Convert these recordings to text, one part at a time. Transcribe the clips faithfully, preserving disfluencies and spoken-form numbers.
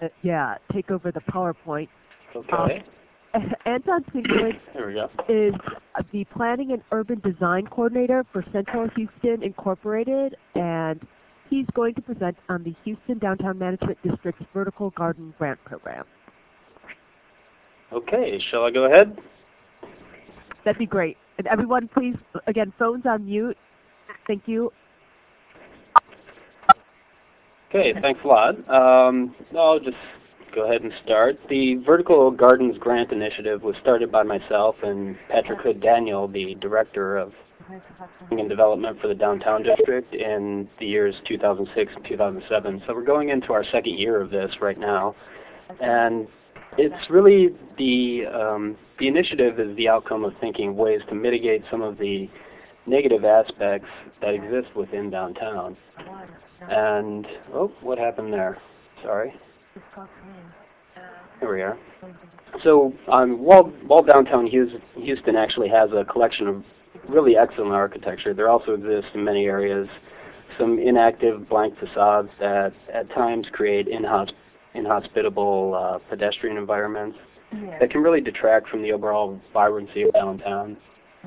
uh, yeah, take over the PowerPoint. Okay. Um, Anton Twinklewicz There we go. is the Planning and Urban Design Coordinator for Central Houston Incorporated, and he's going to present on the Houston Downtown Management District's Vertical Garden Grant Program. Okay, shall I go ahead? That'd be great. And everyone, please, again, phones on mute. Thank you. Okay, thanks a lot. Um, I'll just go ahead and start. The Vertical Gardens Grant Initiative was started by myself and Patrick Hood Daniel, the Director of Planning and Development for the Downtown District, in the years two thousand six and two thousand seven. So we're going into our second year of this right now. And it's really the, um, the initiative is the outcome of thinking of ways to mitigate some of the negative aspects that exist within downtown. And, oh, what happened there? Sorry. Here we are. So, um, while, while downtown Houston actually has a collection of really excellent architecture, there also exists in many areas some inactive blank facades that at times create inhosp inhospitable uh, pedestrian environments yeah. that can really detract from the overall vibrancy of downtown.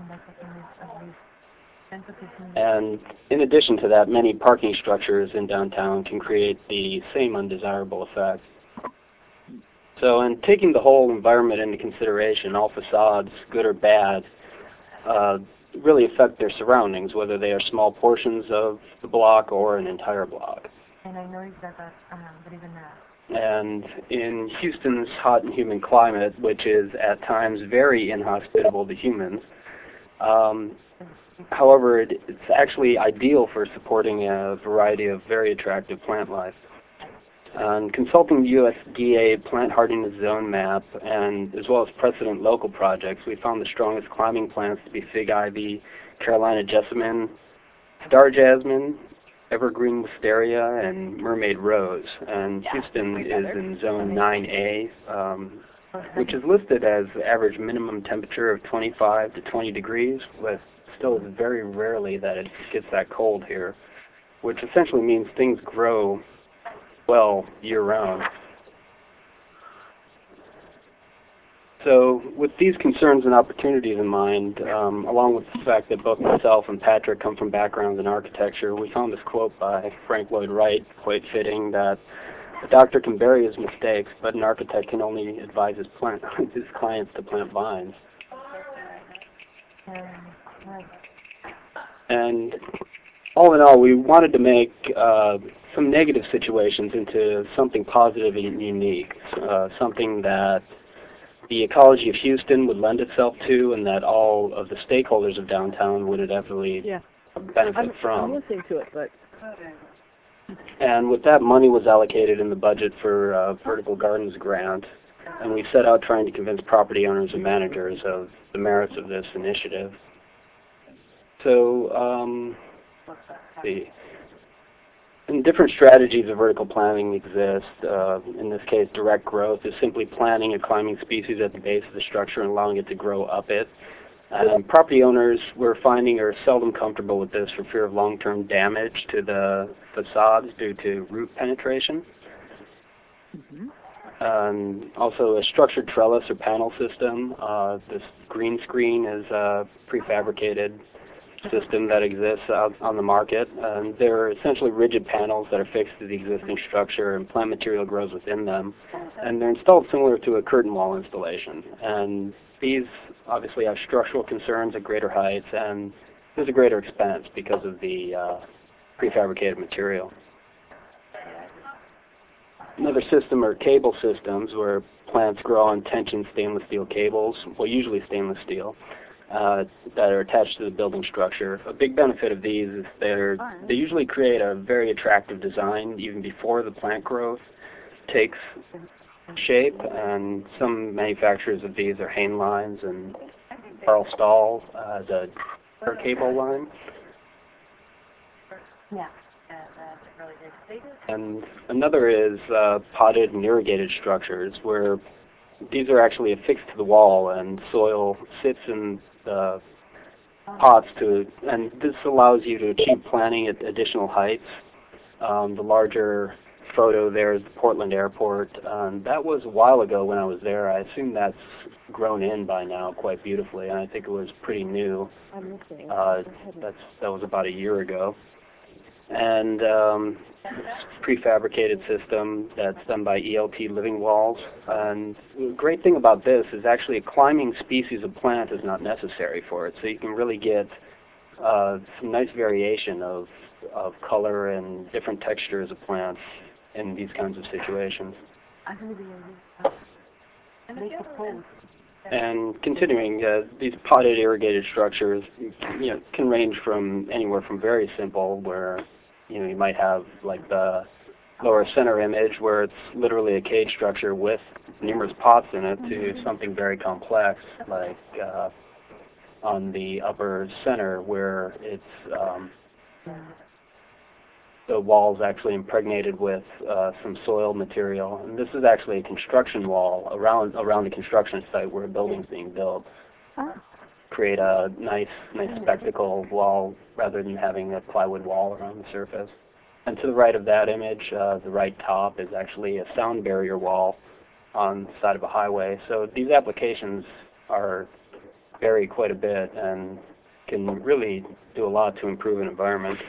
And in addition to that, many parking structures in downtown can create the same undesirable effect. So in taking the whole environment into consideration, all facades, good or bad, uh, really affect their surroundings, whether they are small portions of the block or an entire block. And I know that, uh, but even that. And in Houston's hot and humid climate, which is at times very inhospitable to humans, um, however, it, it's actually ideal for supporting a variety of very attractive plant life. And consulting the U S D A plant hardiness zone map, and as well as precedent local projects, we found the strongest climbing plants to be fig ivy, Carolina jessamine, star jasmine, evergreen wisteria, and mermaid rose. And yeah, Houston is in zone nine A, um, which is listed as average minimum temperature of twenty-five to twenty degrees, with still very rarely that it gets that cold here, which essentially means things grow well year-round. So with these concerns and opportunities in mind, um, along with the fact that both myself and Patrick come from backgrounds in architecture, we found this quote by Frank Lloyd Wright quite fitting, that a doctor can bury his mistakes, but an architect can only advise his, plant, his clients to plant vines. And all in all, we wanted to make uh, some negative situations into something positive and unique, uh, something that the ecology of Houston would lend itself to, and that all of the stakeholders of downtown would definitely yeah. benefit I'm, from. I'm listening to it, but... And with that, money was allocated in the budget for uh, Vertical Gardens grant, and we set out trying to convince property owners and managers of the merits of this initiative. So, um, let's see. And different strategies of vertical planting exist. Uh, in this case, direct growth is simply planting a climbing species at the base of the structure and allowing it to grow up it. Um, property owners, we're finding, are seldom comfortable with this for fear of long-term damage to the facades due to root penetration. Mm-hmm. Um, also, a structured trellis or panel system. Uh, this green screen is a prefabricated system that exists out on the market. Um, they're essentially rigid panels that are fixed to the existing structure, and plant material grows within them. And they're installed similar to a curtain wall installation. And these obviously have structural concerns at greater heights, and there's a greater expense because of the uh, prefabricated material. Another system are cable systems, where plants grow on tension stainless steel cables, well, usually stainless steel, uh, that are attached to the building structure. A big benefit of these is they're, they usually create a very attractive design even before the plant growth takes shape, and some manufacturers of these are Hainlines and Carl Stahl, uh, the cable line. Yeah. And another is uh, potted and irrigated structures, where these are actually affixed to the wall and soil sits in the pots to, and this allows you to achieve planting at additional heights. Um, the larger photo there is the Portland Airport. Um, that was a while ago when I was there. I assume that's grown in by now quite beautifully, and I think it was pretty new. Uh, that's that was about a year ago. And um, it's a prefabricated system that's done by E L T Living Walls. And the great thing about this is actually a climbing species of plant is not necessary for it, so you can really get uh, some nice variation of of color and different textures of plants in these kinds of situations. And continuing, uh, these potted irrigated structures, you know, can range from anywhere from very simple, where you know you might have like the lower center image, where it's literally a cage structure with numerous pots in it, to something very complex, like uh, on the upper center, where it's um, the wall's actually impregnated with uh, some soil material. And this is actually a construction wall around around the construction site where a building's being built. Create a nice nice spectacle wall rather than having a plywood wall around the surface. And to the right of that image, uh, the right top, is actually a sound barrier wall on the side of a highway. So these applications are vary quite a bit and can really do a lot to improve an environment.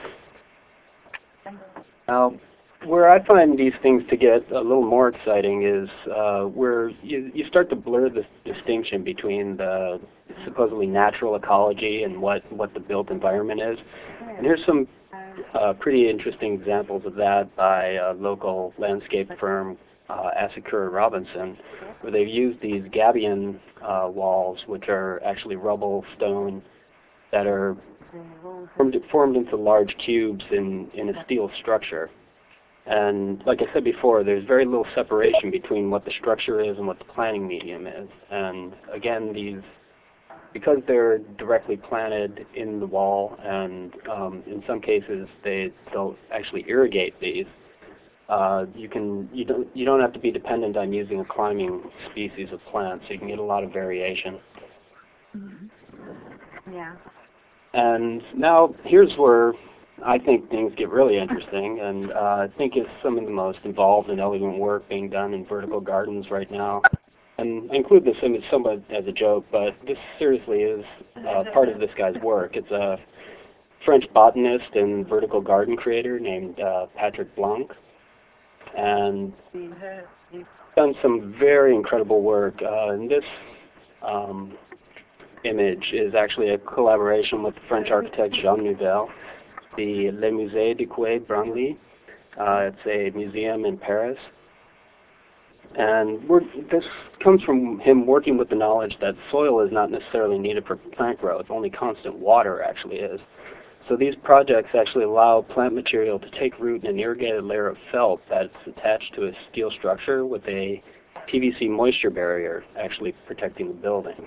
Now, where I find these things to get a little more exciting is uh, where you, you start to blur the distinction between the supposedly natural ecology and what, what the built environment is. And here's some uh, pretty interesting examples of that by a local landscape firm, uh, Asakura Robinson, where they've used these gabion uh, walls, which are actually rubble stone that are Formed, formed into large cubes in, in a steel structure. And like I said before, there's very little separation between what the structure is and what the planting medium is. And again, these, because they're directly planted in the wall, and um, in some cases they don't actually irrigate these, uh, you can you don't you don't have to be dependent on using a climbing species of plant, so you can get a lot of variation. Mm-hmm. Yeah. And now here's where I think things get really interesting, and uh, I think it's some of the most involved and elegant work being done in vertical gardens right now. And I include this image somewhat as a joke, but this seriously is uh, part of this guy's work. It's a French botanist and vertical garden creator named uh, Patrick Blanc, and done some very incredible work. Uh, and this um, image is actually a collaboration with the French architect Jean Nouvel, the Le Musée du Quai Branly. Uh, it's a museum in Paris. And we're, this comes from him working with the knowledge that soil is not necessarily needed for plant growth, only constant water actually is. So these projects actually allow plant material to take root in an irrigated layer of felt that's attached to a steel structure with a P V C moisture barrier actually protecting the building.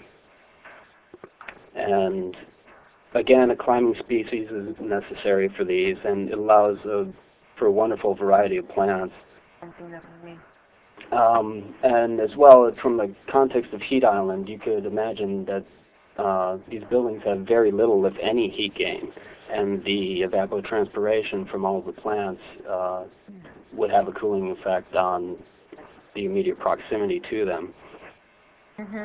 And again, a climbing species is necessary for these, and it allows a, for a wonderful variety of plants. Um, and as well, from the context of heat island, you could imagine that uh, these buildings have very little, if any, heat gain, and the evapotranspiration from all of the plants uh, would have a cooling effect on the immediate proximity to them. Mm-hmm.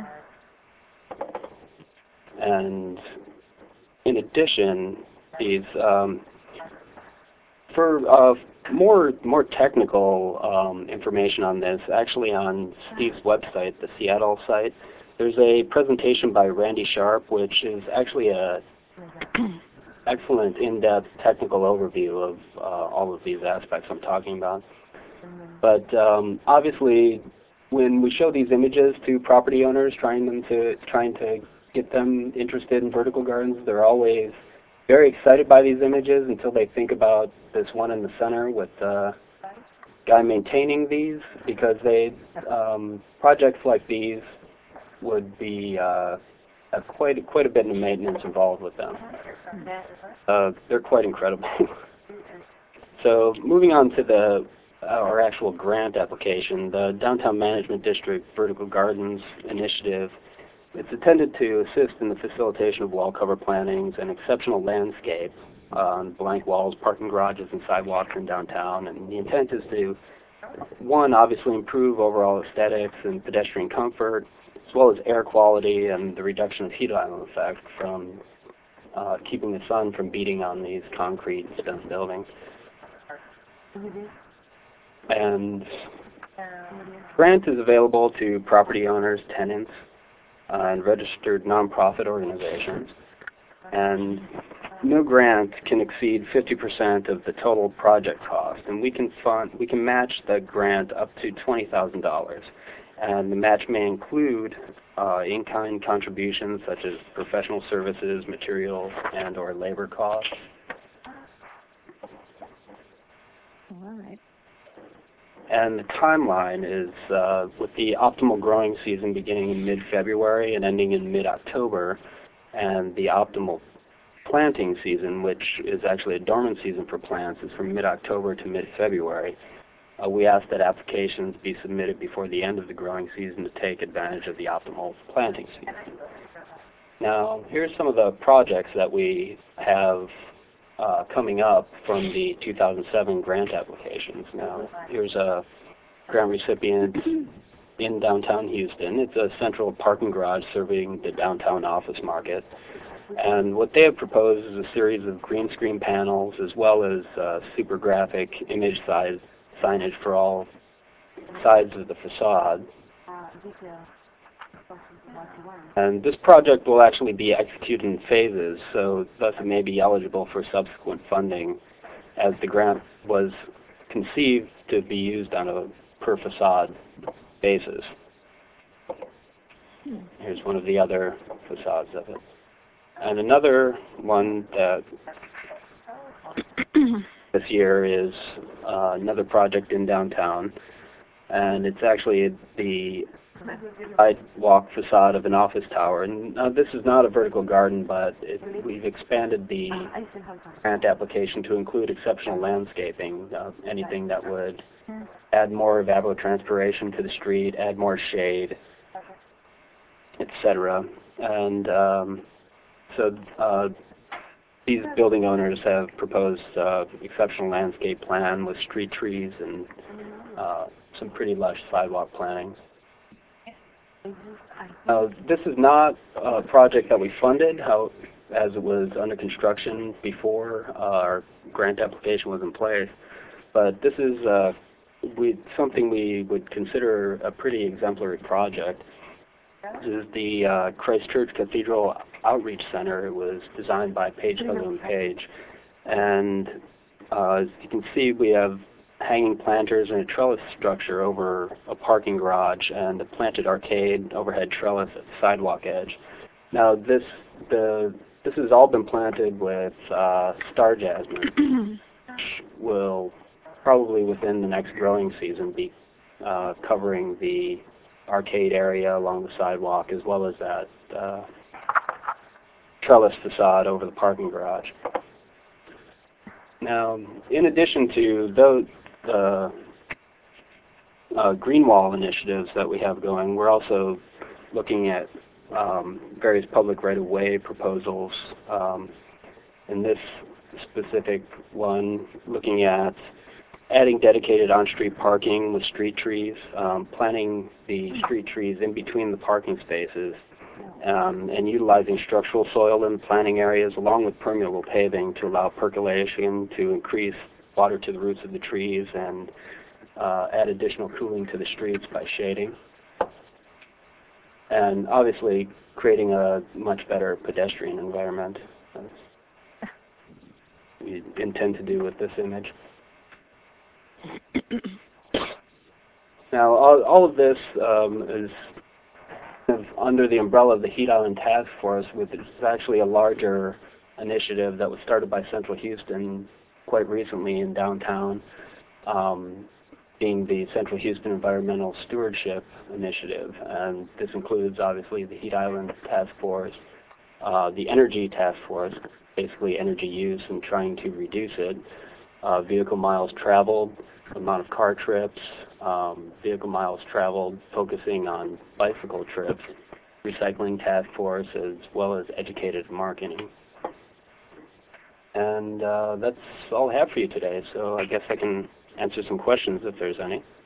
And in addition, these um, for uh, more more technical um, information on this, actually on Steve's website, the Seattle site, there's a presentation by Randy Sharp, which is actually a excellent in-depth technical overview of uh, all of these aspects I'm talking about. But um, obviously, when we show these images to property owners, trying them to trying to get them interested in vertical gardens, they're always very excited by these images until they think about this one in the center with the guy maintaining these, because they um, projects like these would be uh, have quite quite a bit of maintenance involved with them. Uh, they're quite incredible. So moving on to the our actual grant application, the Downtown Management District Vertical Gardens Initiative. It's intended to assist in the facilitation of wall cover plantings and exceptional landscape on blank walls, parking garages, and sidewalks in downtown. And the intent is to one, obviously improve overall aesthetics and pedestrian comfort, as well as air quality and the reduction of heat island effect from uh, keeping the sun from beating on these concrete stone buildings. And grant is available to property owners, tenants, uh, and registered nonprofit organizations. And no grant can exceed fifty percent of the total project cost, and we can fund, we can match the grant up to twenty thousand dollars. And the match may include uh, in-kind contributions such as professional services, materials, and or labor costs. All right. And the timeline is uh, with the optimal growing season beginning in mid-February and ending in mid-October, and the optimal planting season, which is actually a dormant season for plants, is from mid-October to mid-February. Uh, we ask that applications be submitted before the end of the growing season to take advantage of the optimal planting season. Now, here's some of the projects that we have uh, coming up from the two thousand seven grant applications. Now, here's a grant recipient in downtown Houston. It's a central parking garage serving the downtown office market. And what they have proposed is a series of green screen panels as well as uh, super graphic image size signage for all sides of the facade. And this project will actually be executed in phases, so thus it may be eligible for subsequent funding, as the grant was conceived to be used on a per facade basis. Here's one of the other facades of it. And another one that this year is uh, another project in downtown, and it's actually the sidewalk facade of an office tower. And uh, this is not a vertical garden, but it, we've expanded the grant application to include exceptional landscaping, uh, anything that would add more evapotranspiration to the street, add more shade, et cetera. And um, so uh, these building owners have proposed uh, exceptional landscape plan with street trees and uh, some pretty lush sidewalk plantings. Uh, this is not a project that we funded, how, as it was under construction before uh, our grant application was in place, but this is uh, we, something we would consider a pretty exemplary project. This is the uh, Christ Church Cathedral Outreach Center. It was designed by Page Sutherland Page, and uh, as you can see, we have hanging planters and a trellis structure over a parking garage and a planted arcade overhead trellis at the sidewalk edge. Now this the this has all been planted with uh, star jasmine, which will probably within the next growing season be uh, covering the arcade area along the sidewalk as well as that uh, trellis facade over the parking garage. Now, in addition to those uh, uh, green wall initiatives that we have going, we're also looking at um, various public right-of-way proposals. Um, in this specific one, looking at adding dedicated on-street parking with street trees, um, planting the street trees in between the parking spaces, um, and utilizing structural soil in the planting areas along with permeable paving to allow percolation to increase water to the roots of the trees and uh, add additional cooling to the streets by shading. And obviously creating a much better pedestrian environment, as we intend to do with this image. Now, all, all of this um, is kind of under the umbrella of the Heat Island Task Force, which is actually a larger initiative that was started by Central Houston quite recently in downtown, um, being the Central Houston Environmental Stewardship Initiative. And this includes, obviously, the Heat Island Task Force, uh, the Energy Task Force, basically energy use and trying to reduce it, uh, vehicle miles traveled, amount of car trips, um, vehicle miles traveled, focusing on bicycle trips, recycling task force, as well as educated marketing. And uh, that's all I have for you today, so I guess I can answer some questions if there's any.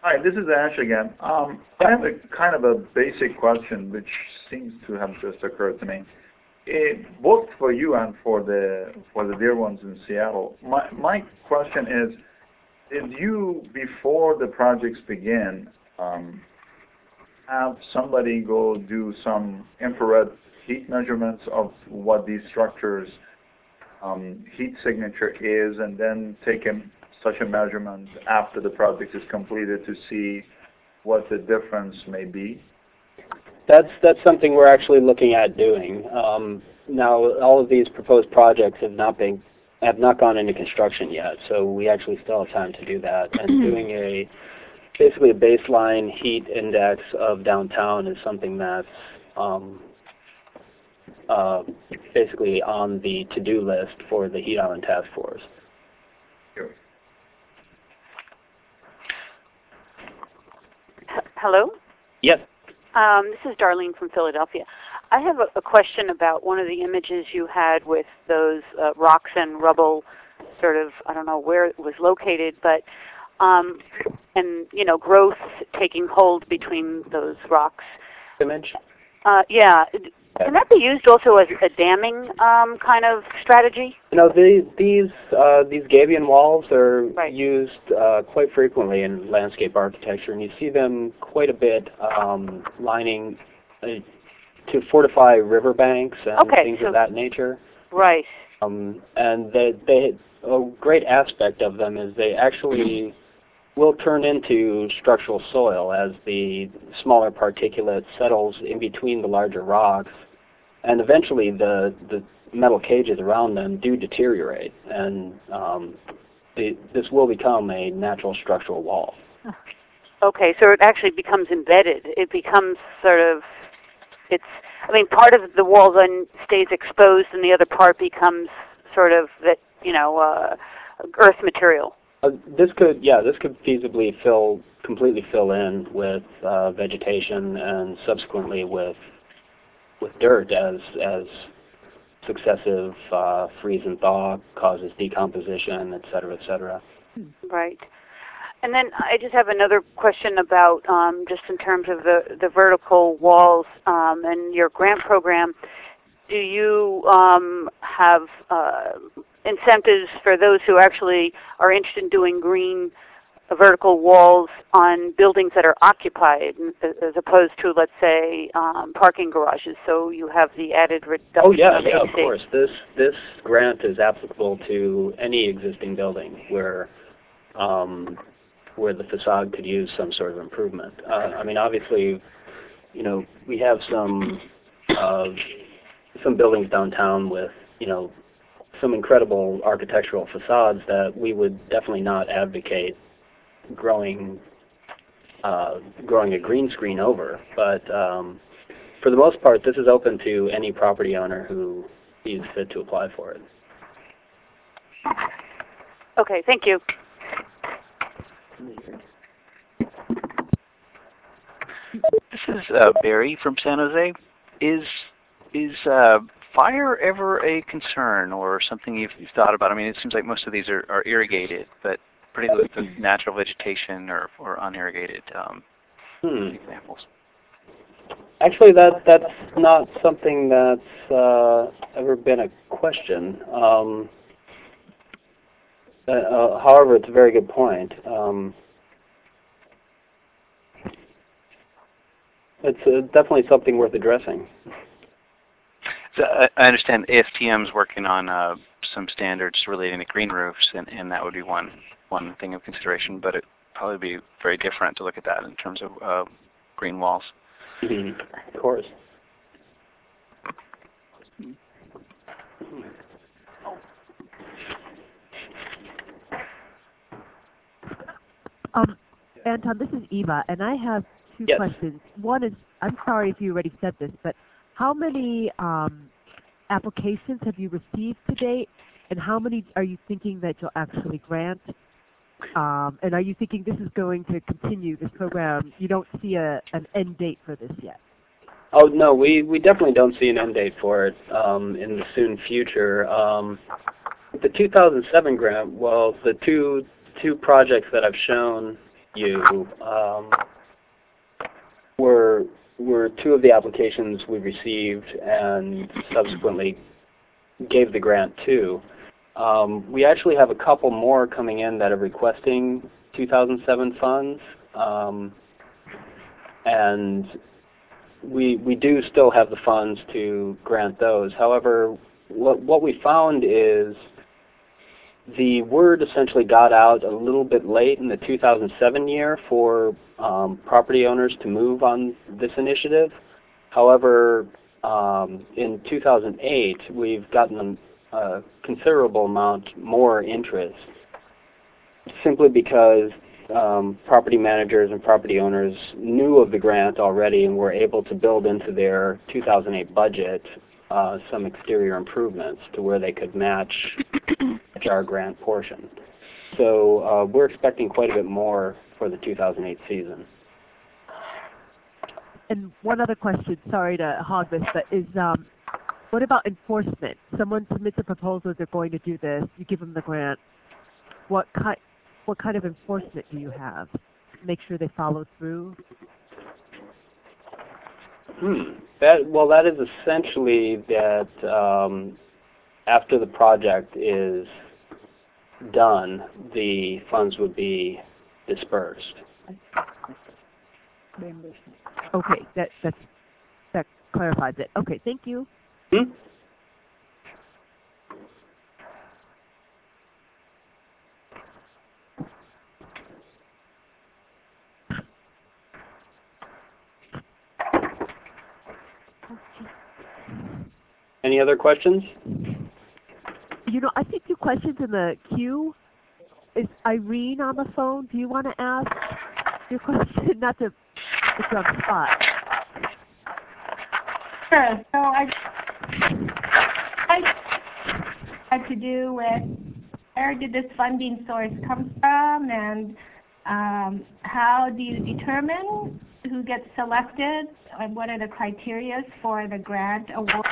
Hi, this is Ash again. Um, I have a kind of a basic question which seems to have just occurred to me. It, both for you and for the for the dear ones in Seattle. My my question is, did you, before the projects begin, um, have somebody go do some infrared heat measurements of what these structures um, heat signature is, and then take a, such a measurement after the project is completed to see what the difference may be? That's that's something we're actually looking at doing. Um, now, all of these proposed projects have not been have not gone into construction yet, so we actually still have time to do that. And doing a basically a baseline heat index of downtown is something that's um, uh, basically on the to-do list for the Heat Island Task Force. Sure. Hello? Yes. Um, this is Darlene from Philadelphia. I have a, a question about one of the images you had with those uh, rocks and rubble, sort of, I don't know where it was located, but, um, and, you know, growth taking hold between those rocks. Image? Uh, yeah. Can that be used also as a damming um, kind of strategy? You know, the, these uh, these gabion walls are Right. used uh, quite frequently in landscape architecture, and you see them quite a bit um, lining uh, to fortify riverbanks and Okay, things so- of that nature. Right. Um, and they, they, a great aspect of them is they actually will turn into structural soil as the smaller particulate settles in between the larger rocks, and eventually the, the metal cages around them do deteriorate, and um, the, this will become a natural structural wall. Okay, so it actually becomes embedded. It becomes sort of, it's, I mean, part of the wall then stays exposed and the other part becomes sort of, that you know, uh, earth material. Uh, this could, yeah, this could feasibly fill, completely fill in with uh, vegetation and subsequently with with dirt as as successive uh, freeze and thaw causes decomposition, et cetera, et cetera. Right. And then I just have another question about um, just in terms of the, the vertical walls um, and your grant program. Do you um, have uh, incentives for those who actually are interested in doing green uh, vertical walls on buildings that are occupied as opposed to, let's say, um, parking garages, so you have the added reduction Oh yeah, of yeah, A of C? course. This this grant is applicable to any existing building where um, where the facade could use some sort of improvement. Uh, I mean, obviously, you know, we have some uh, some buildings downtown with, you know, some incredible architectural facades that we would definitely not advocate growing uh, growing a green screen over. But um, for the most part, this is open to any property owner who sees fit to apply for it. Okay, thank you. This is uh, Barry from San Jose. Is is uh, fire ever a concern or something you've, you've thought about? I mean, it seems like most of these are, are irrigated, but particularly with natural vegetation or, or unirrigated um, Hmm. examples. Actually, that that's not something that's uh, ever been a question. Um, uh, uh, however, it's a very good point. Um, it's uh, definitely something worth addressing. So I, I understand A S T M's working on uh, some standards relating to green roofs, and, and that would be one one thing of consideration. But it'd probably be very different to look at that in terms of uh, green walls. Mm-hmm. Of course. Um, Anton, this is Eva, and I have two Yes. questions. One is, I'm sorry if you already said this, but how many um, applications have you received to date, and how many are you thinking that you'll actually grant? Um, and are you thinking this is going to continue, this program? You don't see a, an end date for this yet? Oh no, we, we definitely don't see an end date for it um, in the soon future. Um, the two thousand seven grant, well, the two two projects that I've shown you um, were were two of the applications we received and subsequently gave the grant to. Um, we actually have a couple more coming in that are requesting two thousand seven funds, um, and we we do still have the funds to grant those. However, what what we found is the word essentially got out a little bit late in the two thousand seven year for um, property owners to move on this initiative. However, um, in two thousand eight, we've gotten a considerable amount more interest, simply because um, property managers and property owners knew of the grant already and were able to build into their two thousand eight budget uh, some exterior improvements to where they could match, match our grant portion. So uh, we're expecting quite a bit more for the two thousand eight season. And one other question, sorry to hog this, but is um, what about enforcement? Someone submits a proposal, they're going to do this, you give them the grant. What kind, what kind of enforcement do you have? Make sure they follow through? Hmm. That, well, that is essentially that um, after the project is done, the funds would be dispersed. Okay, that that's, that clarifies it. Okay, thank you. Hmm? Any other questions? You know, I see two questions in the queue. Is Irene on the phone? Do you want to ask your question? Not to put you on the spot. Sure. So I, I had to do with where did this funding source come from, and um, how do you determine who gets selected, and what are the criteria for the grant award?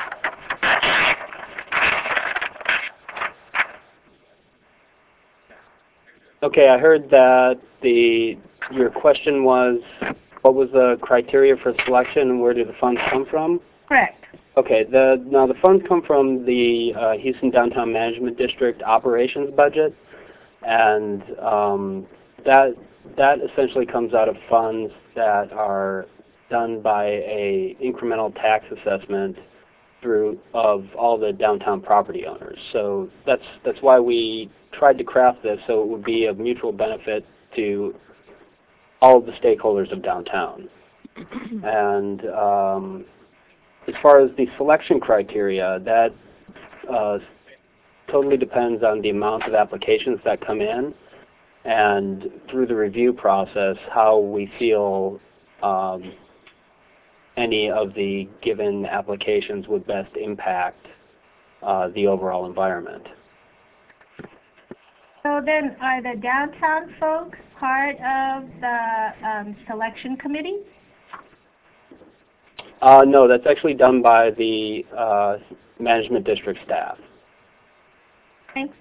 Okay, I heard that the your question was, what was the criteria for selection and where do the funds come from? Correct. Okay, the now the funds come from the uh, Houston Downtown Management District operations budget, and um, that that essentially comes out of funds that are done by a incremental tax assessment through of all the downtown property owners. So that's that's why we tried to craft this so it would be of mutual benefit to all of the stakeholders of downtown. And um, as far as the selection criteria, that uh, totally depends on the amount of applications that come in, and through the review process, how we feel um, any of the given applications would best impact uh, the overall environment. So then, are the downtown folks part of the um, selection committee? Uh, no, that's actually done by the uh, management district staff. Thanks.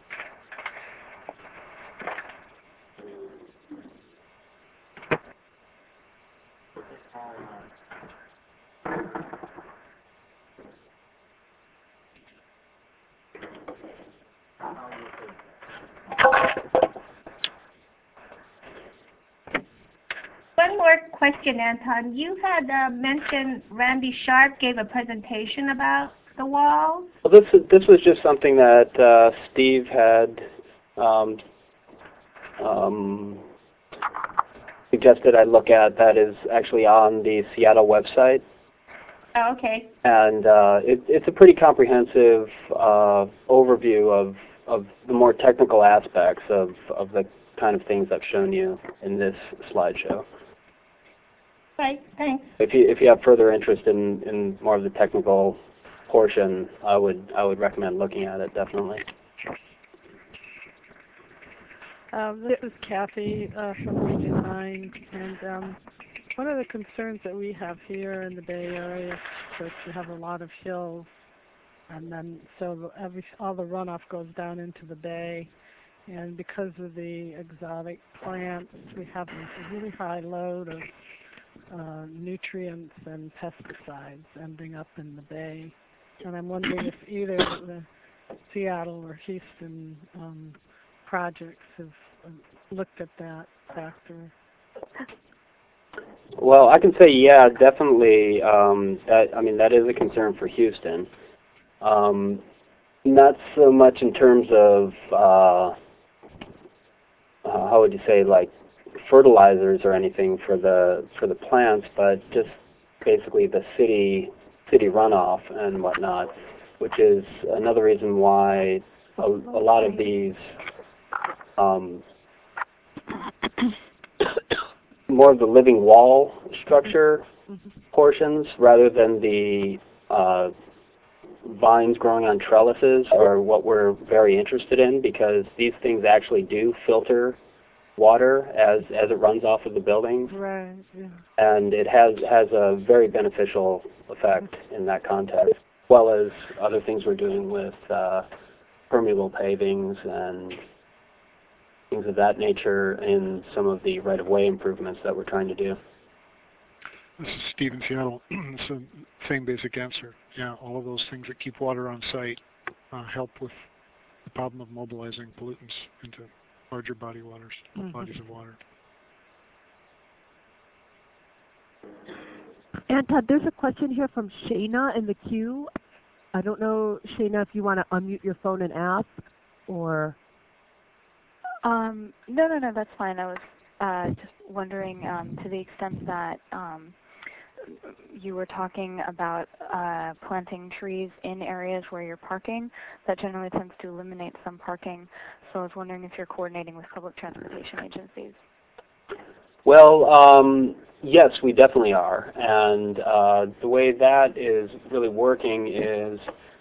One more question, Anton. You had uh, mentioned Randy Sharp gave a presentation about the walls. Well, this is, this was just something that uh, Steve had um, um, suggested I look at. That is actually on the Seattle website. Oh, okay. And uh, it, it's a pretty comprehensive uh, overview of, of the more technical aspects of, of the kind of things I've shown you in this slideshow. Right, thanks. If you if you have further interest in, in more of the technical portion, I would I would recommend looking at it definitely. Um, this is Kathy uh, from Region nine, and um, one of the concerns that we have here in the Bay Area is that you have a lot of hills, and then so every all the runoff goes down into the bay, And because of the exotic plants, we have a really high load of uh, nutrients and pesticides ending up in the bay. And I'm wondering if either the Seattle or Houston um, projects have um, looked at that factor. Well, I can say, yeah, definitely. Um, that I mean, that is a concern for Houston. Um, not so much in terms of uh, uh, how would you say, like fertilizers or anything for the for the plants, but just basically the city city runoff and whatnot, which is another reason why a, a lot of these um, more of the living wall structure portions rather than the uh, vines growing on trellises are what we're very interested in, because these things actually do filter water as as it runs off of the buildings. Right. Yeah. And it has has a very beneficial effect in that context, as well as other things we're doing with uh, permeable pavings and things of that nature in some of the right-of-way improvements that we're trying to do. This is Steve in Seattle. It's the same basic answer. Yeah, all of those things that keep water on site uh, help with the problem of mobilizing pollutants into larger body waters, mm-hmm. bodies of water. And Todd, there's a question here from Shayna in the queue. I don't know, Shayna, if you want to unmute your phone and ask, or... Um, no, no, no, that's fine. I was uh, just wondering um, to the extent that um, you were talking about uh, planting trees in areas where you're parking, that generally tends to eliminate some parking. So I was wondering if you're coordinating with public transportation agencies. Well, um, yes, we definitely are. And uh, the way that is really working is